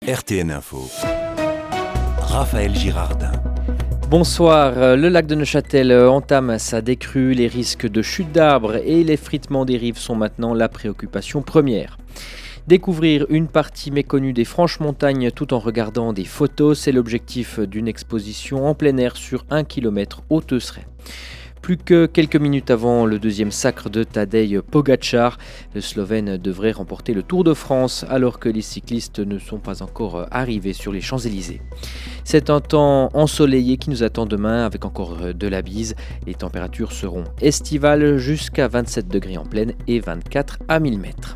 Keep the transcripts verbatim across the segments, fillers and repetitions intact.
R T N Info, Raphaël Girardin. Bonsoir, le lac de Neuchâtel entame sa décrue, les risques de chute d'arbres et l'effritement des rives sont maintenant la préoccupation première. Découvrir une partie méconnue des Franches-Montagnes tout en regardant des photos, c'est l'objectif d'une exposition en plein air sur un kilomètre au Teusseray. Plus que quelques minutes avant le deuxième sacre de Tadej Pogačar, le Slovène devrait remporter le Tour de France alors que les cyclistes ne sont pas encore arrivés sur les Champs-Élysées. C'est un temps ensoleillé qui nous attend demain avec encore de la bise. Les températures seront estivales jusqu'à vingt-sept degrés en plaine et vingt-quatre à mille mètres.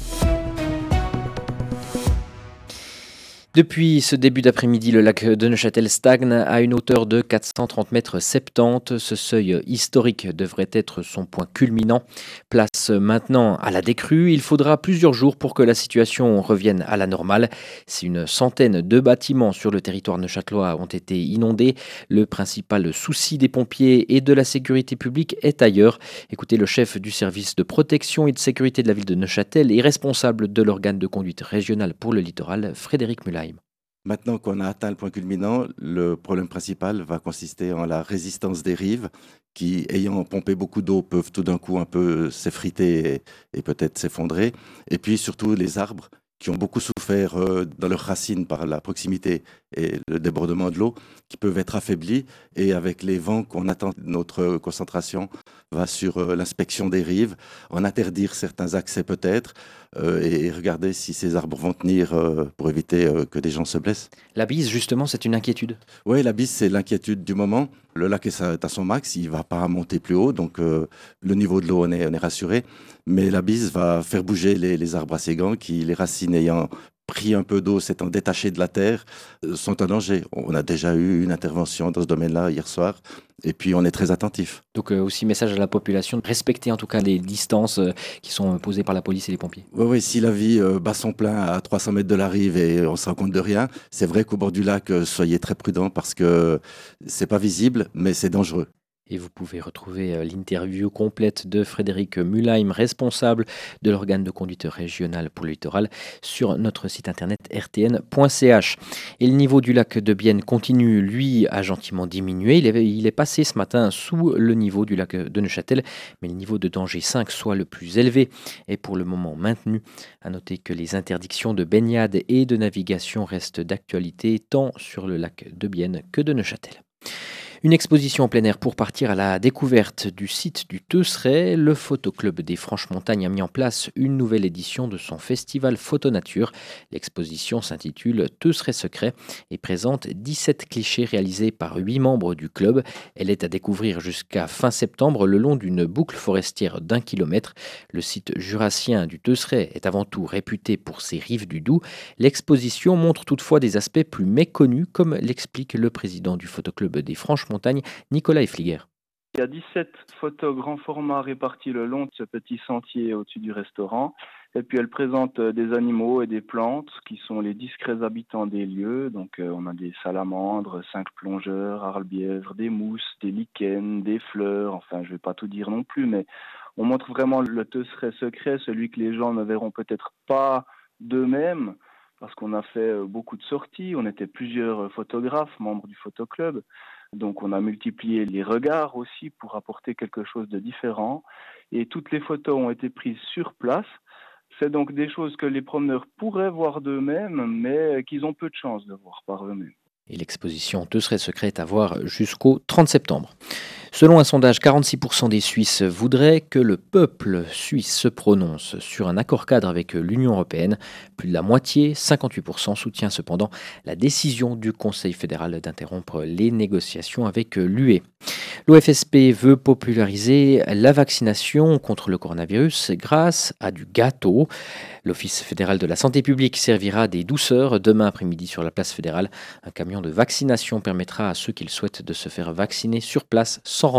Depuis ce début d'après-midi, le lac de Neuchâtel stagne à une hauteur de quatre cent trente mètres soixante-dix. Ce seuil historique devrait être son point culminant. Place maintenant à la décrue. Il faudra plusieurs jours pour que la situation revienne à la normale. Si une centaine de bâtiments sur le territoire neuchâtelois ont été inondés, le principal souci des pompiers et de la sécurité publique est ailleurs. Écoutez le chef du service de protection et de sécurité de la ville de Neuchâtel et responsable de l'organe de conduite régionale pour le littoral, Frédéric Mulaim. Maintenant qu'on a atteint le point culminant, le problème principal va consister en la résistance des rives qui, ayant pompé beaucoup d'eau, peuvent tout d'un coup un peu s'effriter et, et peut-être s'effondrer. Et puis surtout les arbres qui ont beaucoup souffert euh, dans leurs racines par la proximité et le débordement de l'eau, qui peuvent être affaiblis. Et avec les vents qu'on attend, notre concentration va sur euh, l'inspection des rives, en interdire certains accès peut-être, euh, et regarder si ces arbres vont tenir euh, pour éviter euh, que des gens se blessent. La bise, justement, c'est une inquiétude. Oui, la bise, c'est l'inquiétude du moment. Le lac est à son max, il ne va pas monter plus haut, donc euh, le niveau de l'eau, on est, on est rassuré. Mais la bise va faire bouger les, les arbres assez grands qui, les racines ayant pris un peu d'eau, s'étant détachées de la terre, euh, sont en danger. On a déjà eu une intervention dans ce domaine-là hier soir, et puis on est très attentif. Donc euh, aussi message à la population, de respecter en tout cas les distances euh, qui sont posées par la police et les pompiers. Oui, oui, si la vie euh, bat son plein à trois cents mètres de la rive et on se rend compte de rien, c'est vrai qu'au bord du lac, euh, soyez très prudents parce que c'est pas visible, mais c'est dangereux. Et vous pouvez retrouver l'interview complète de Frédéric Mulaim, responsable de l'organe de conduite régionale pour le littoral, sur notre site internet r t n point c h. Et le niveau du lac de Bienne continue, lui, à gentiment diminuer. Il est, il est passé ce matin sous le niveau du lac de Neuchâtel, mais le niveau de danger cinq, soit le plus élevé, est pour le moment maintenu. À noter que les interdictions de baignade et de navigation restent d'actualité tant sur le lac de Bienne que de Neuchâtel. Une exposition en plein air pour partir à la découverte du site du Teusseray. Le Photoclub des Franches-Montagnes a mis en place une nouvelle édition de son festival Photonature. L'exposition s'intitule Teusseray Secret et présente dix-sept clichés réalisés par huit membres du club. Elle est à découvrir jusqu'à fin septembre le long d'une boucle forestière d'un kilomètre. Le site jurassien du Teusseray est avant tout réputé pour ses rives du Doubs. L'exposition montre toutefois des aspects plus méconnus, comme l'explique le président du Photoclub des Franches-Montagnes, Nicolas Effliger. Il y a dix-sept photos grand format réparties le long de ce petit sentier au-dessus du restaurant. Et puis elle présente des animaux et des plantes qui sont les discrets habitants des lieux. Donc euh, on a des salamandres, cinq plongeurs, harlebièvres, des mousses, des lichens, des fleurs. Enfin, je ne vais pas tout dire non plus, mais on montre vraiment le Teusseray secret, celui que les gens ne verront peut-être pas d'eux-mêmes, parce qu'on a fait beaucoup de sorties. On était plusieurs photographes, membres du photoclub. Donc on a multiplié les regards aussi pour apporter quelque chose de différent. Et toutes les photos ont été prises sur place. C'est donc des choses que les promeneurs pourraient voir d'eux-mêmes, mais qu'ils ont peu de chance de voir par eux-mêmes. Et l'exposition Teusseray Secret est à voir jusqu'au trente septembre. Selon un sondage, quarante-six pour cent des Suisses voudraient que le peuple suisse se prononce sur un accord cadre avec l'Union européenne. Plus de la moitié, cinquante-huit pour cent, soutient cependant la décision du Conseil fédéral d'interrompre les négociations avec l'U E. L'O F S P veut populariser la vaccination contre le coronavirus grâce à du gâteau. L'Office fédéral de la santé publique servira des douceurs demain après-midi sur la place fédérale. Un camion de vaccination permettra à ceux qui le souhaitent de se faire vacciner sur place sans rendez-vous.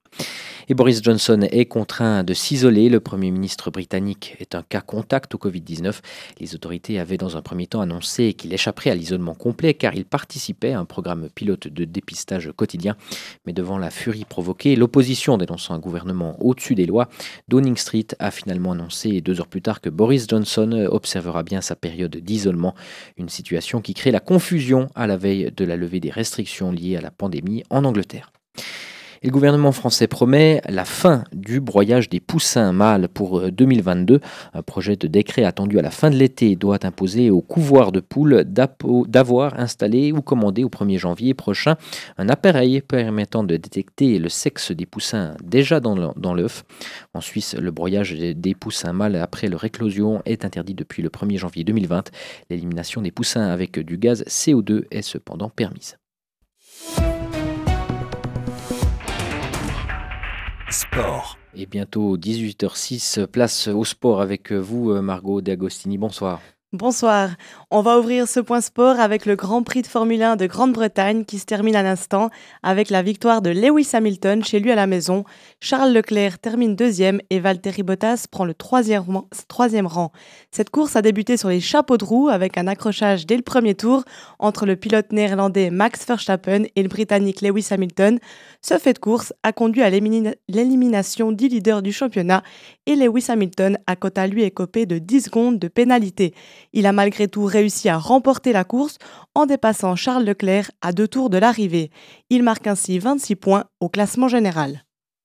Et Boris Johnson est contraint de s'isoler. Le Premier ministre britannique est un cas contact au covid dix-neuf. Les autorités avaient dans un premier temps annoncé qu'il échapperait à l'isolement complet car il participait à un programme pilote de dépistage quotidien. Mais devant la furie provoquée, l'opposition dénonçant un gouvernement au-dessus des lois, Downing Street a finalement annoncé deux heures plus tard que Boris Johnson observera bien sa période d'isolement. Une situation qui crée la confusion à la veille de la levée des restrictions liées à la pandémie en Angleterre. Et le gouvernement français promet la fin du broyage des poussins mâles pour deux mille vingt-deux. Un projet de décret attendu à la fin de l'été doit imposer aux couvoirs de poules d'avoir installé ou commandé au premier janvier prochain un appareil permettant de détecter le sexe des poussins déjà dans l'œuf. En Suisse, le broyage des poussins mâles après leur éclosion est interdit depuis le premier janvier deux mille vingt. L'élimination des poussins avec du gaz C O deux est cependant permise. Sport. Et bientôt dix-huit heures six, place au sport avec vous, Margot De Agostini. Bonsoir. Bonsoir. On va ouvrir ce point sport avec le Grand Prix de Formule un de Grande-Bretagne qui se termine à l'instant avec la victoire de Lewis Hamilton chez lui à la maison. Charles Leclerc termine deuxième et Valtteri Bottas prend le troisième, troisième rang. Cette course a débuté sur les chapeaux de roue avec un accrochage dès le premier tour entre le pilote néerlandais Max Verstappen et le britannique Lewis Hamilton. Ce fait de course a conduit à l'élimination dix leaders du championnat et Lewis Hamilton a quant à lui écopé de dix secondes de pénalité. Il a malgré tout réussi à remporter la course en dépassant Charles Leclerc à deux tours de l'arrivée. Il marque ainsi vingt-six points au classement général.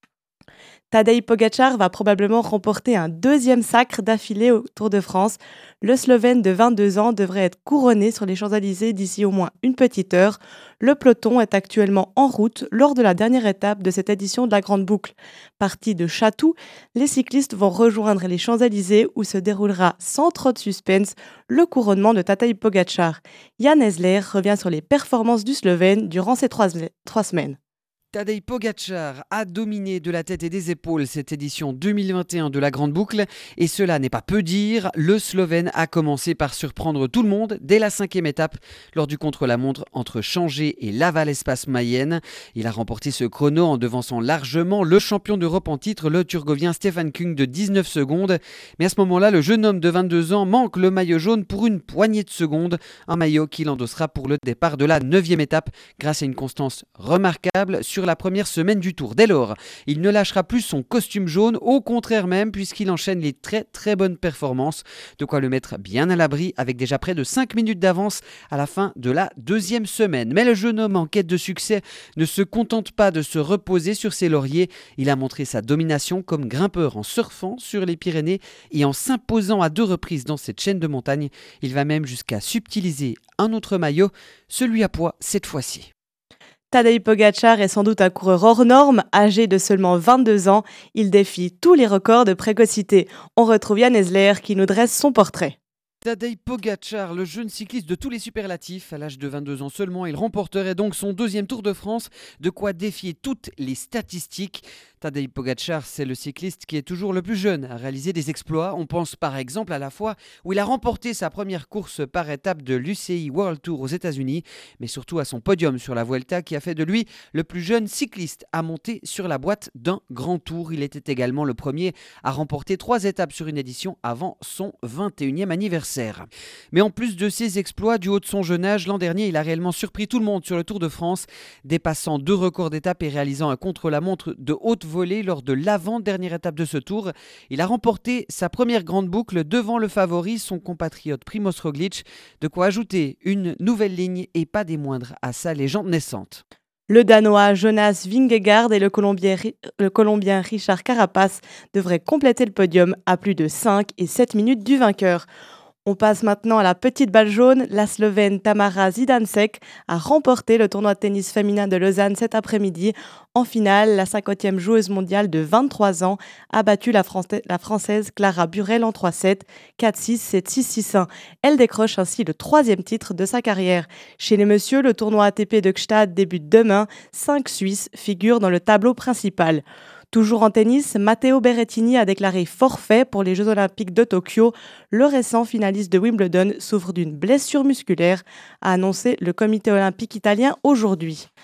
Tadej Pogačar va probablement remporter un deuxième sacre d'affilée au Tour de France. Le Slovène de vingt-deux ans devrait être couronné sur les Champs-Élysées d'ici au moins une petite heure. Le peloton est actuellement en route lors de la dernière étape de cette édition de la Grande Boucle. Partis de Chatou, les cyclistes vont rejoindre les Champs-Élysées où se déroulera sans trop de suspense le couronnement de Tadej Pogačar. Jan Esler revient sur les performances du Slovène durant ces trois, trois semaines. Tadej Pogačar a dominé de la tête et des épaules cette édition deux mille vingt et un de la Grande Boucle et cela n'est pas peu dire. Le Slovène a commencé par surprendre tout le monde dès la cinquième étape lors du contre-la-montre entre Changé et Laval-Espace-Mayenne. Il a remporté ce chrono en devançant largement le champion d'Europe en titre, le Turgovien Stefan Kung de dix-neuf secondes. Mais à ce moment-là, le jeune homme de vingt-deux ans manque le maillot jaune pour une poignée de secondes. Un maillot qu'il endossera pour le départ de la neuvième étape grâce à une constance remarquable sur la première semaine du Tour. Dès lors, il ne lâchera plus son costume jaune, au contraire même, puisqu'il enchaîne les très très bonnes performances. De quoi le mettre bien à l'abri avec déjà près de cinq minutes d'avance à la fin de la deuxième semaine. Mais le jeune homme en quête de succès ne se contente pas de se reposer sur ses lauriers. Il a montré sa domination comme grimpeur en surfant sur les Pyrénées et en s'imposant à deux reprises dans cette chaîne de montagne. Il va même jusqu'à subtiliser un autre maillot, celui à poids cette fois-ci. Tadej Pogačar est sans doute un coureur hors norme, âgé de seulement vingt-deux ans. Il défie tous les records de précocité. On retrouve Jan Esler qui nous dresse son portrait. Tadej Pogačar, le jeune cycliste de tous les superlatifs, à l'âge de vingt-deux ans seulement, il remporterait donc son deuxième Tour de France, de quoi défier toutes les statistiques. Tadej Pogačar, c'est le cycliste qui est toujours le plus jeune à réaliser des exploits. On pense par exemple à la fois où il a remporté sa première course par étape de l'U C I World Tour aux États-Unis, mais surtout à son podium sur la Vuelta qui a fait de lui le plus jeune cycliste à monter sur la boîte d'un grand tour. Il était également le premier à remporter trois étapes sur une édition avant son vingt et unième anniversaire. Mais en plus de ses exploits du haut de son jeune âge, l'an dernier, il a réellement surpris tout le monde sur le Tour de France, dépassant deux records d'étape et réalisant un contre-la-montre de haute volée lors de l'avant-dernière étape de ce Tour. Il a remporté sa première grande boucle devant le favori, son compatriote Primož Roglič, de quoi ajouter une nouvelle ligne et pas des moindres à sa légende naissante. Le Danois Jonas Vingegaard et le Colombien, le Colombien Richard Carapaz devraient compléter le podium à plus de cinq et sept minutes du vainqueur. On passe maintenant à la petite balle jaune. La Slovène Tamara Zidansek a remporté le tournoi de tennis féminin de Lausanne cet après-midi. En finale, la cinquantième joueuse mondiale de vingt-trois ans a battu la, Fran- la Française Clara Burel en trois sept, quatre six, sept six, six un. Elle décroche ainsi le troisième titre de sa carrière. Chez les messieurs, le tournoi A T P de Gstaad débute demain. Cinq Suisses figurent dans le tableau principal. Toujours en tennis, Matteo Berrettini a déclaré forfait pour les Jeux Olympiques de Tokyo. Le récent finaliste de Wimbledon souffre d'une blessure musculaire, a annoncé le comité olympique italien aujourd'hui.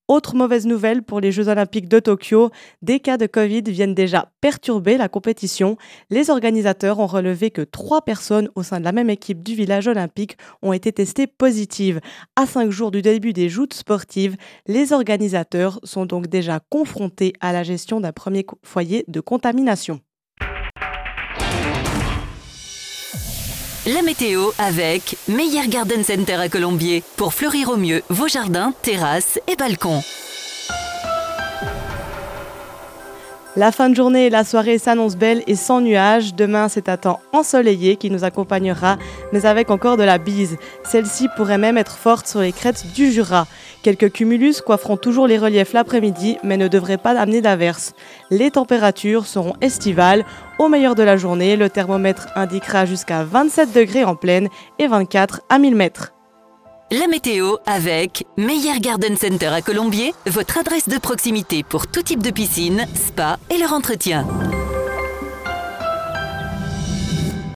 Autre mauvaise nouvelle pour les Jeux Olympiques de Tokyo, des cas de Covid viennent déjà perturber la compétition. Les organisateurs ont relevé que trois personnes au sein de la même équipe du village olympique ont été testées positives. À cinq jours du début des joutes sportives, les organisateurs sont donc déjà confrontés à la gestion d'un premier foyer de contamination. La météo avec Meyer Garden Center à Colombier pour fleurir au mieux vos jardins, terrasses et balcons. La fin de journée et la soirée s'annoncent belles et sans nuages. Demain, c'est un temps ensoleillé qui nous accompagnera, mais avec encore de la bise. Celle-ci pourrait même être forte sur les crêtes du Jura. Quelques cumulus coifferont toujours les reliefs l'après-midi, mais ne devraient pas amener d'averses. Les températures seront estivales. Au meilleur de la journée, le thermomètre indiquera jusqu'à vingt-sept degrés en plaine et vingt-quatre à mille mètres. La météo avec Meyer Garden Center à Colombier, votre adresse de proximité pour tout type de piscine, spa et leur entretien.